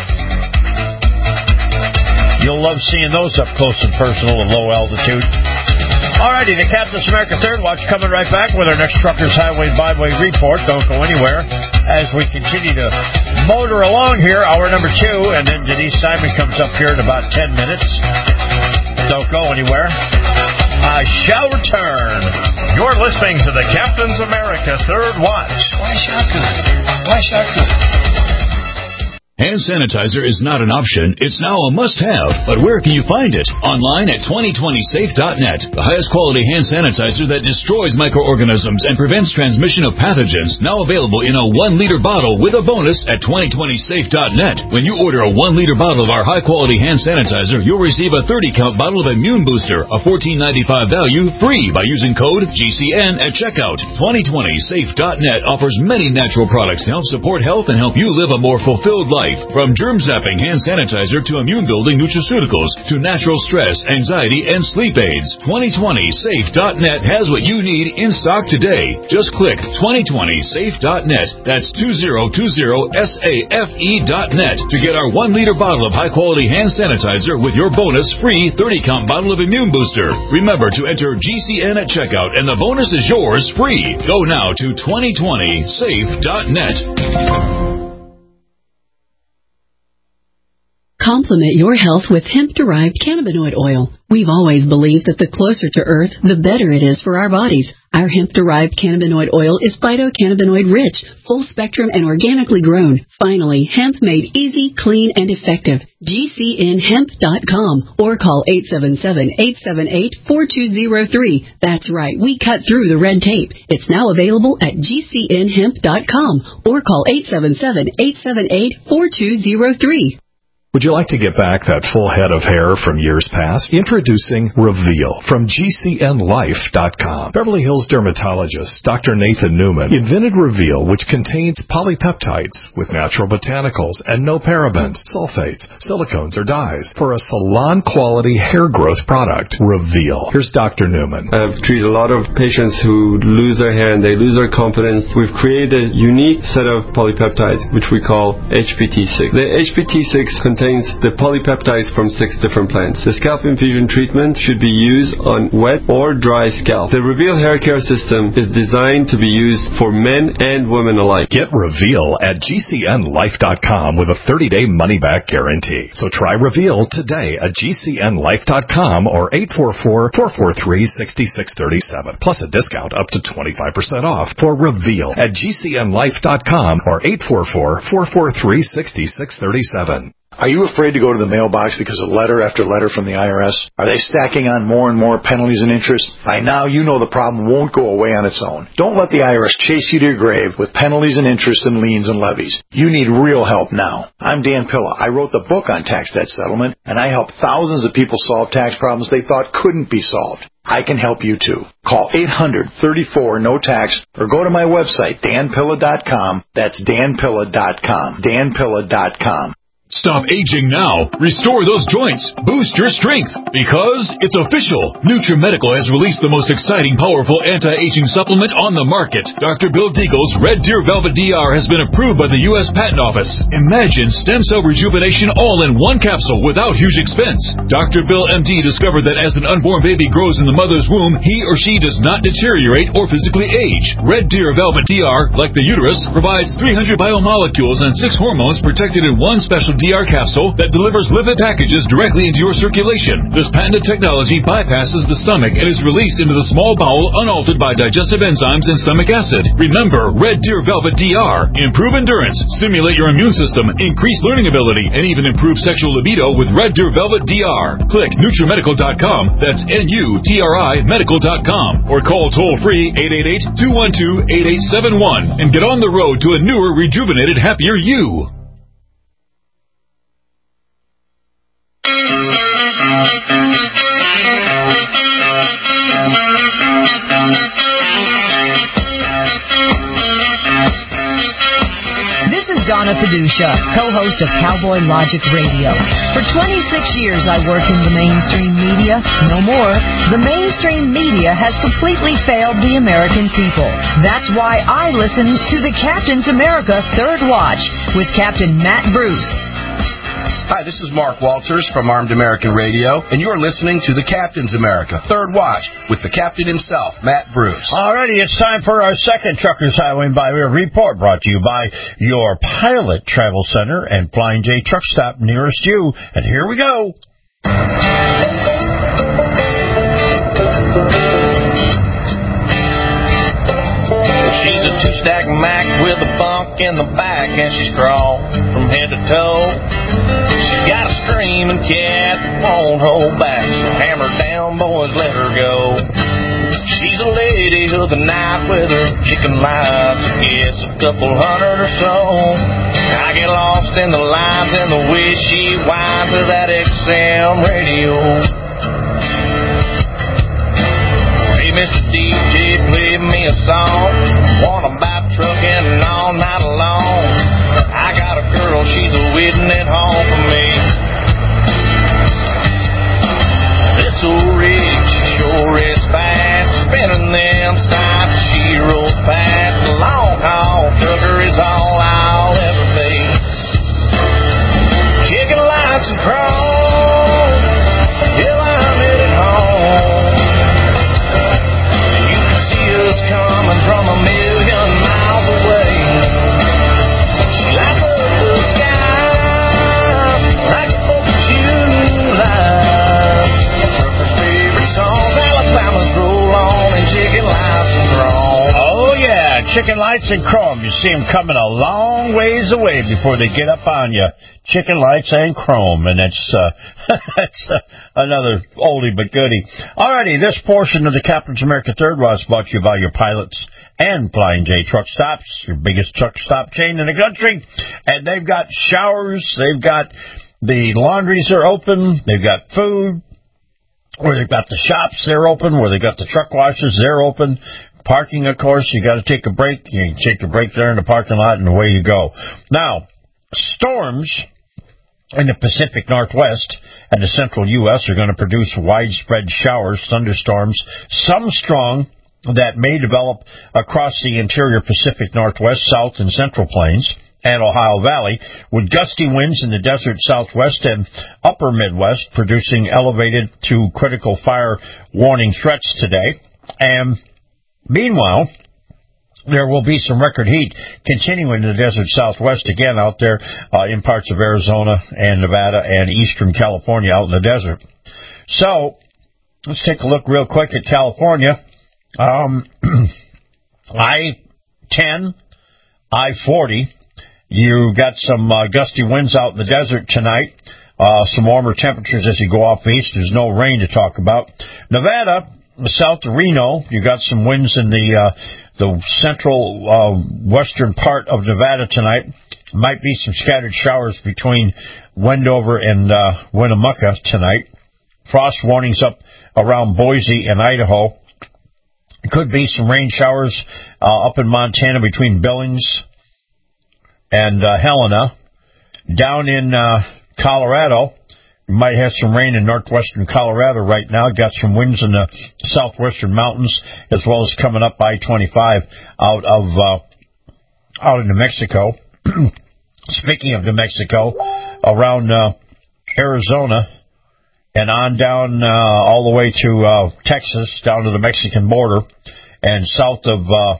D: You'll love seeing those up close and personal at low altitude. Alrighty, the Captain's America Third Watch coming right back with our next Truckers Highway Byway report. Don't go anywhere as we continue to motor along here, hour number two, and then Denise Simon comes up here in about ten minutes. Don't go anywhere. I shall return.
B: You're listening to the Captain's America Third Watch.
T: Why shotgun? Why shotgun?
K: Hand sanitizer is not an option, it's now a must-have. But where can you find it? Online at twenty twenty safe dot net. The highest quality hand sanitizer that destroys microorganisms and prevents transmission of pathogens. Now available in a one liter bottle with a bonus at twenty twenty safe dot net. When you order a one liter bottle of our high-quality hand sanitizer, you'll receive a thirty count bottle of Immune Booster, a fourteen ninety-five value, free by using code G C N at checkout. twenty twenty safe dot net offers many natural products to help support health and help you live a more fulfilled life. Life. From germ-zapping hand sanitizer to immune-building nutraceuticals to natural stress, anxiety, and sleep aids. twenty twenty safe dot net has what you need in stock today. Just click twenty twenty safe dot net. That's two zero two zero safe dot net to get our one-liter bottle of high-quality hand sanitizer with your bonus free thirty-count bottle of Immune Booster. Remember to enter G C N at checkout, and the bonus is yours free. Go now to twenty twenty safe dot net.
R: Complement your health with hemp-derived cannabinoid oil. We've always believed that the closer to Earth, the better it is for our bodies. Our hemp-derived cannabinoid oil is phytocannabinoid-rich, full-spectrum, and organically grown. Finally, hemp made easy, clean, and effective. G C N hemp dot com or call eight seven seven, eight seven eight, four two zero three. That's right, we cut through the red tape. It's now available at G C N hemp dot com or call eight seven seven, eight seven eight, four two zero three.
C: Would you like to get back that full head of hair from years past? Introducing Reveal from G C N life dot com. Beverly Hills dermatologist Doctor Nathan Newman invented Reveal, which contains polypeptides with natural botanicals and no parabens, sulfates, silicones, or dyes for a salon-quality hair growth product. Reveal. Here's Doctor Newman.
F: I've treated a lot of patients who lose their hair and they lose their confidence. We've created a unique set of polypeptides, which we call H P T six. The H P T six contains contains the polypeptides from six different plants. The scalp infusion treatment should be used on wet or dry scalp. The Reveal hair care system is designed to be used for men and women alike.
C: Get Reveal at G C N life dot com with a thirty-day money-back guarantee. So try Reveal today at G C N life dot com or eight four four, four four three, six six three seven, plus a discount up to twenty-five percent off for Reveal at G C N life dot com or eight four four, four four three, six six three seven.
W: Are you afraid to go to the mailbox because of letter after letter from the I R S? Are they stacking on more and more penalties and interest? By now, you know the problem won't go away on its own. Don't let the I R S chase you to your grave with penalties and interest and liens and levies. You need real help now. I'm Dan Pilla. I wrote the book on tax debt settlement, and I helped thousands of people solve tax problems they thought couldn't be solved. I can help you too. Call eight hundred, thirty-four, no tax or go to my website, dan pilla dot com. That's dan pilla dot com. dan pilla dot com.
K: Stop aging now. Restore those joints. Boost your strength. Because it's official. NutriMedical has released the most exciting, powerful anti-aging supplement on the market. Doctor Bill Deagle's Red Deer Velvet D R has been approved by the U S Patent Office. Imagine stem cell rejuvenation all in one capsule without huge expense. Doctor Bill M D discovered that as an unborn baby grows in the mother's womb, he or she does not deteriorate or physically age. Red Deer Velvet D R, like the uterus, provides three hundred biomolecules and six hormones protected in one special D R capsule that delivers lipid packages directly into your circulation. This patented technology bypasses the stomach and is released into the small bowel unaltered by digestive enzymes and stomach acid. Remember, Red Deer Velvet D R. Improve endurance, stimulate your immune system, increase learning ability, and even improve sexual libido with Red Deer Velvet D R. Click NutriMedical dot com. That's N U T R I medical dot com. Or call toll-free eight eight eight, two one two, eight eight seven one and get on the road to a newer, rejuvenated, happier you.
X: This is Donna Padusha, co-host of Cowboy Logic Radio. For twenty-six years I worked in the mainstream media. No more. The mainstream media has completely failed the American people. That's why I listen to the Captain's America Third Watch with Captain Matt Bruce.
Y: Hi, this is Mark Walters from Armed American Radio, and you're listening to the Captain's America Third Watch with the captain himself, Matt Bruce.
D: Alrighty, it's time for our second Truckers Highway by Air report, brought to you by your Pilot Travel Center and Flying J Truck Stop nearest you. And here we go.
Z: She's a two-stack Mac with a bunk in the back, and she's strong from head to toe. She's got a screaming cat that won't hold back, so hammer down, boys, let her go. She's a lady of the night with her chicken lights, I guess a couple hundred or so. I get lost in the lines and the way she whines to that X M radio. Hey, Mister D J, play me a song. Wanna buy trucking all night long. I got a girl, she's a
D: chicken lights and chrome. You see them coming a long ways away before they get up on you. Chicken lights and chrome, and that's uh, that's uh, another oldie but goodie. Alrighty, this portion of the Captain's America Third Watch is brought to you by your pilots and Flying J Truck Stops, your biggest truck stop chain in the country. And they've got showers, they've got the laundries are open, they've got food, where they've got the shops, they're open, where they've got the truck washes, they're open. Parking, of course, you got to take a break. You can take a break there in the parking lot, and away you go. Now, storms in the Pacific Northwest and the central U S are going to produce widespread showers, thunderstorms, some strong, that may develop across the interior Pacific Northwest, South, and Central Plains and Ohio Valley, with gusty winds in the desert Southwest and upper Midwest, producing elevated to critical fire warning threats today. And meanwhile, there will be some record heat continuing in the desert Southwest again out there uh, in parts of Arizona and Nevada and eastern California out in the desert. So, let's take a look real quick at California. Um, I ten, I forty, you got some uh, gusty winds out in the desert tonight, uh, some warmer temperatures as you go off east. There's no rain to talk about. Nevada, south of Reno, you got some winds in the uh, the central uh, western part of Nevada tonight. Might be some scattered showers between Wendover and uh, Winnemucca tonight. Frost warnings up around Boise and Idaho. Could be some rain showers uh, up in Montana between Billings and uh, Helena. Down in uh, Colorado, you might have some rain in northwestern Colorado right now. Got some winds in the southwestern mountains, as well as coming up I twenty-five out of uh, out of New Mexico. Speaking of New Mexico, around uh, Arizona and on down uh, all the way to uh, Texas, down to the Mexican border, and south of uh,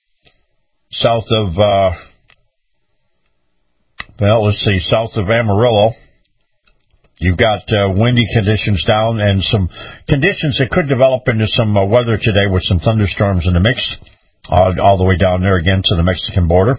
D: south of uh, well, let's see, south of Amarillo. You've got uh, windy conditions down and some conditions that could develop into some uh, weather today with some thunderstorms in the mix, uh, all the way down there again to the Mexican border.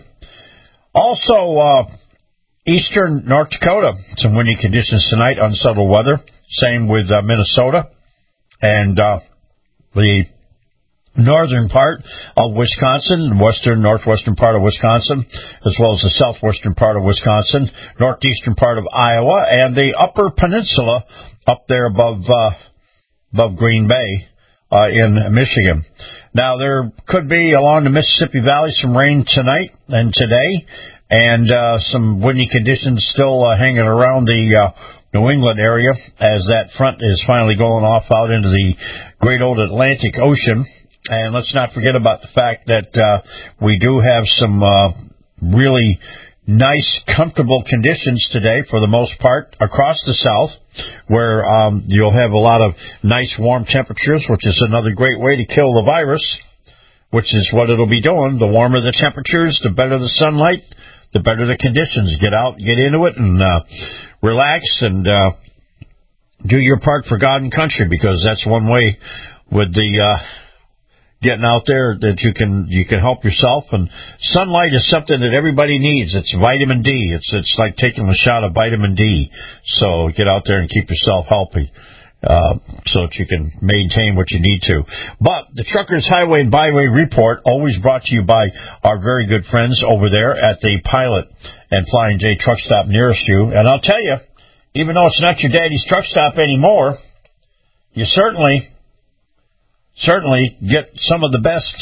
D: Also, uh, eastern North Dakota, some windy conditions tonight, unsettled weather. Same with uh, Minnesota and uh, the northern part of Wisconsin, western, northwestern part of Wisconsin, as well as the southwestern part of Wisconsin, northeastern part of Iowa, and the upper peninsula up there above uh, above Green Bay uh, in Michigan. Now, there could be along the Mississippi Valley some rain tonight and today, and uh, some windy conditions still uh, hanging around the uh, New England area as that front is finally going off out into the great old Atlantic Ocean. And let's not forget about the fact that uh, we do have some uh, really nice, comfortable conditions today for the most part across the South, where um, you'll have a lot of nice warm temperatures, which is another great way to kill the virus, which is what it'll be doing. The warmer the temperatures, the better the sunlight, the better the conditions. Get out, get into it, and uh, relax and uh, do your part for God and country, because that's one way with the uh, getting out there that you can you can help yourself. And sunlight is something that everybody needs. It's vitamin D. It's it's like taking a shot of vitamin D. So get out there and keep yourself healthy, uh, so that you can maintain what you need to. But the Truckers Highway and Byway Report, always brought to you by our very good friends over there at the Pilot and Flying J Truck Stop nearest you. And I'll tell you, even though it's not your daddy's truck stop anymore, you certainly, certainly get some of the best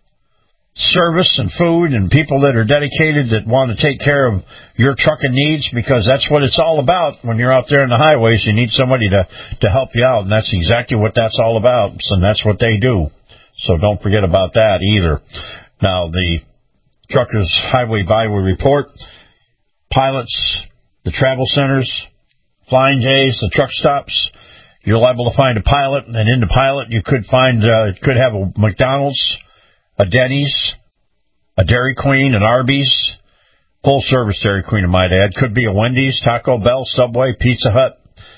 D: service and food and people that are dedicated that want to take care of your trucking needs, because that's what it's all about. When you're out there in the highways, you need somebody to, to help you out, and that's exactly what that's all about, and that's what they do. So don't forget about that either. Now, the Truckers Highway Byway Report, Pilots, the travel centers, Flying J's, the truck stops, you're liable to find a Pilot, and in the Pilot you could find, uh, could have a McDonald's, a Denny's, a Dairy Queen, an Arby's, full service Dairy Queen, I might add. Could be a Wendy's, Taco Bell, Subway, Pizza Hut,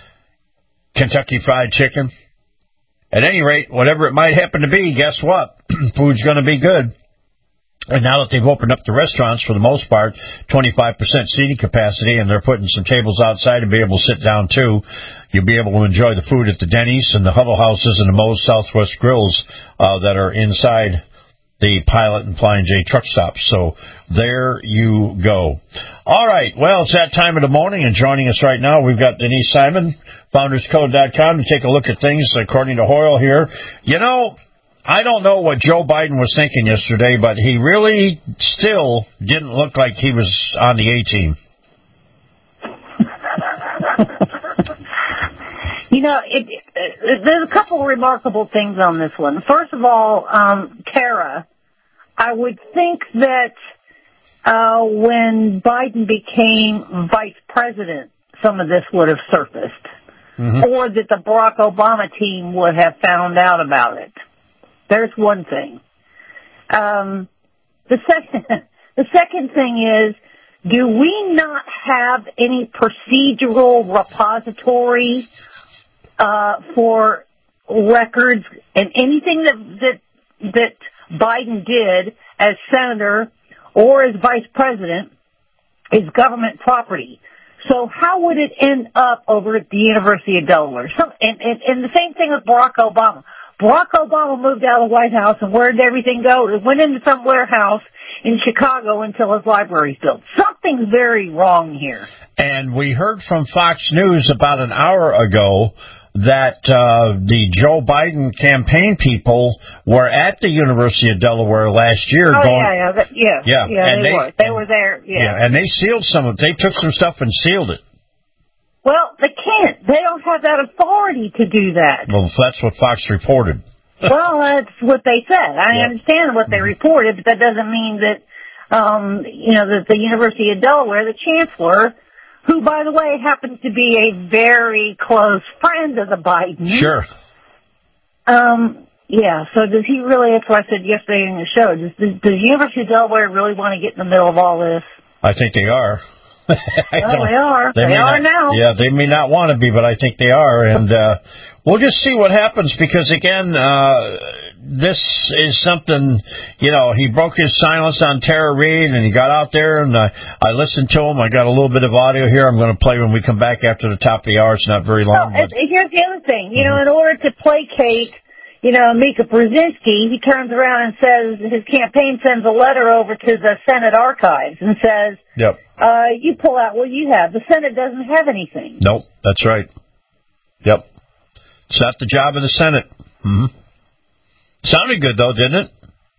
D: Kentucky Fried Chicken. At any rate, whatever it might happen to be, guess what? Food's going to be good. And now that they've opened up the restaurants, for the most part, twenty-five percent seating capacity, and they're putting some tables outside to be able to sit down, too, you'll be able to enjoy the food at the Denny's and the Huddle Houses and the Moe's Southwest Grills uh, that are inside the Pilot and Flying J truck stops. So there you go. All right. Well, it's that time of the morning, and joining us right now, we've got Denise Simon, founders code dot com, to take a look at things according to Hoyle here. You know, I don't know what Joe Biden was thinking yesterday, but he really still didn't look like he was on the A-team.
A: You know, it, it, there's a couple of remarkable things on this one. First of all, um, Tara, I would think that uh, when Biden became vice president, some of this would have surfaced, mm-hmm. or that the Barack Obama team would have found out about it. There's one thing. Um, the second, the second thing is, do we not have any procedural repository Uh, for records and anything that, that that Biden did as senator or as vice president is government property. So how would it end up over at the University of Delaware? So, and, and, and the same thing with Barack Obama. Barack Obama moved out of the White House, and where did everything go? It went into some warehouse in Chicago until his library's built. Something's very wrong here.
D: And we heard from Fox News about an hour ago that uh, the Joe Biden campaign people were at the University of Delaware last year.
A: Oh,
D: going,
A: yeah, yeah, that, yeah,
D: yeah,
A: yeah,
D: and
A: they,
D: they
A: were. They were there, yeah.
D: Yeah, and they sealed some of it. They took some stuff and sealed it.
A: Well, they can't. They don't have that authority to do that.
D: Well, that's what Fox reported.
A: Well, that's what they said. I
D: yeah.
A: understand what they reported, but that doesn't mean that, um, you know, that the University of Delaware, the chancellor, who, by the way, happens to be a very close friend of the Biden.
D: Sure.
A: Um, yeah, so does he really, that's what I said yesterday in the show, does, does the University of Delaware really want to get in the middle of all this?
D: I think they are.
A: I well, they are.
D: They,
A: they are
D: not,
A: now.
D: Yeah, they may not want to be, but I think they are. And uh, we'll just see what happens because, again, uh, this is something, you know, he broke his silence on Tara Reid, and he got out there, and I, I listened to him. I got a little bit of audio here I'm going to play when we come back after the top of the hour. It's not very long.
A: Well, but... Here's the other thing. You know, in order to placate, you know, Mika Brzezinski, he turns around and says, his campaign sends a letter over to the Senate archives and says,
D: yep.
A: uh, you pull out what you have. The Senate doesn't have anything.
D: Nope, that's right. Yep. It's not the job of the Senate. Mm-hmm. Sounded good, though, didn't it?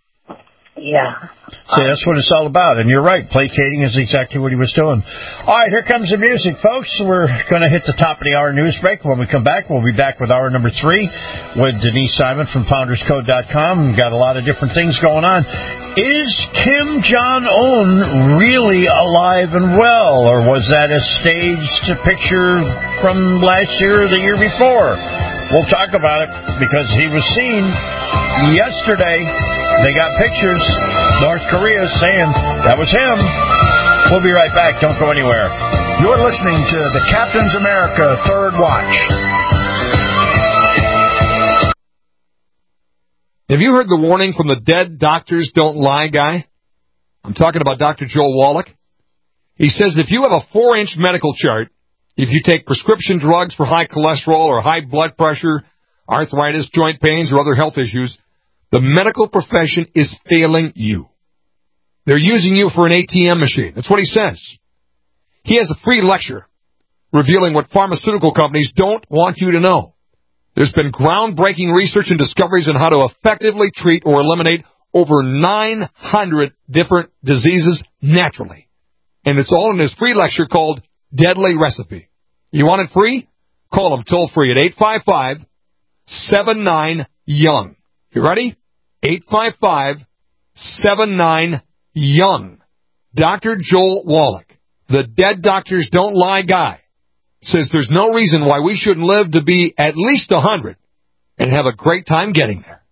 A: Yeah.
D: See, that's what it's all about. And you're right. Placating is exactly what he was doing. All right, here comes the music, folks. We're going to hit the top of the hour news break. When we come back, we'll be back with hour number three with Denise Simon from founders code dot com. We've got a lot of different things going on. Is Kim Jong-un really alive and well, or was that a staged picture from last year or the year before? We'll talk about it because he was seen yesterday. They got pictures. North Korea saying that was him. We'll be right back. Don't go anywhere.
W: You're listening to the Captain's America Third Watch.
G: Have you heard the warning from the dead doctors don't lie guy? I'm talking about Doctor Joel Wallach. He says if you have a four-inch medical chart, if you take prescription drugs for high cholesterol or high blood pressure, arthritis, joint pains, or other health issues, the medical profession is failing you. They're using you for an A T M machine. That's what he says. He has a free lecture revealing what pharmaceutical companies don't want you to know. There's been groundbreaking research and discoveries on how to effectively treat or eliminate over nine hundred different diseases naturally. And it's all in his free lecture called Deadly Recipe. You want it free? Call him toll free at eight five five, seven nine, young. You ready? eight five five, seven nine, young. Doctor Joel Wallach, the dead doctors don't lie guy, says there's no reason why we shouldn't live to be at least one hundred and have a great time getting there.